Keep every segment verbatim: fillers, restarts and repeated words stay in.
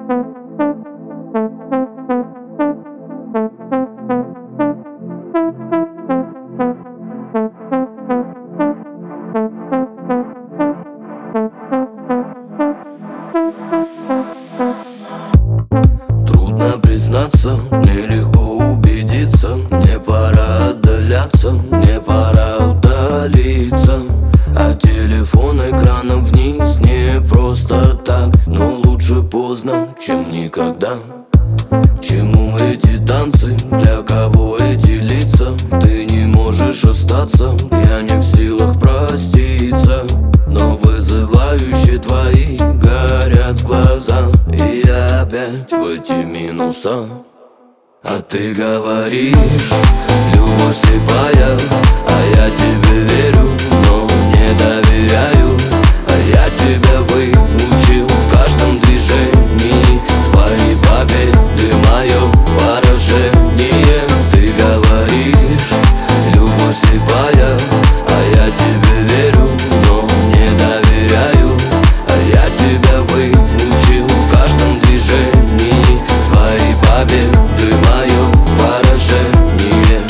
Трудно признаться, нелегко убедиться. Мне пора отдаляться, мне пора удалиться. А телефон экраном вниз не просто так. Но лучше поздно, чем никогда. К чему эти танцы, для кого эти лица? Ты не можешь остаться, я не в силах проститься. Но вызывающие твои горят глаза, и я опять в эти минуса. А ты говоришь, любовь слепая, а я тебе верю, но не доверяю. А я тебя выучил в каждом движении, твои победы, мое поражение. Ты говоришь, любовь слепая, а я тебе верю, но не доверяю. А я тебя выучил в каждом движении, твои победы, мое поражение.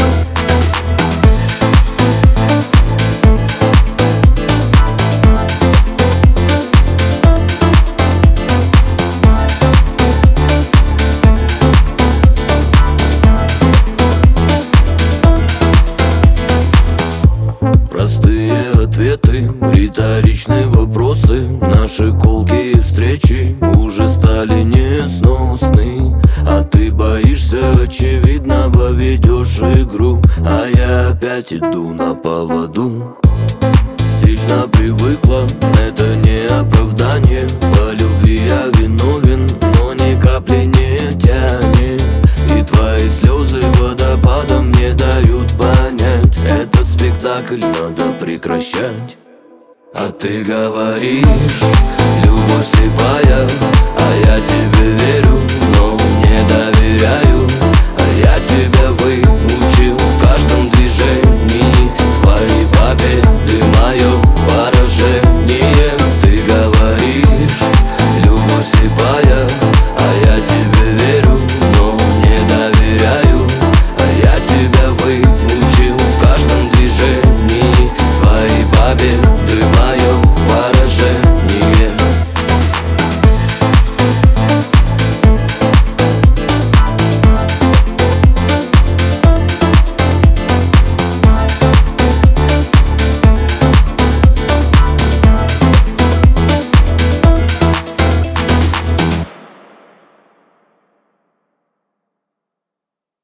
Простые ответы, риторичные вопросы. Наши колкие встречи уже стали несносны. А ты боишься очевидного, ведешь игру, а я опять иду на поводу. Сильно привыкла, это не оправдание. По любви я виновен, но ни капли не тянет. И твои слезы водопадом не дают понять, этот спектакль надо прекращать. А ты говоришь, любовь слепая, а я тебе верю, но не доверяю. А я тебя выучил в каждом движении, твои победы, мое поражение. Ты говоришь, любовь слепая,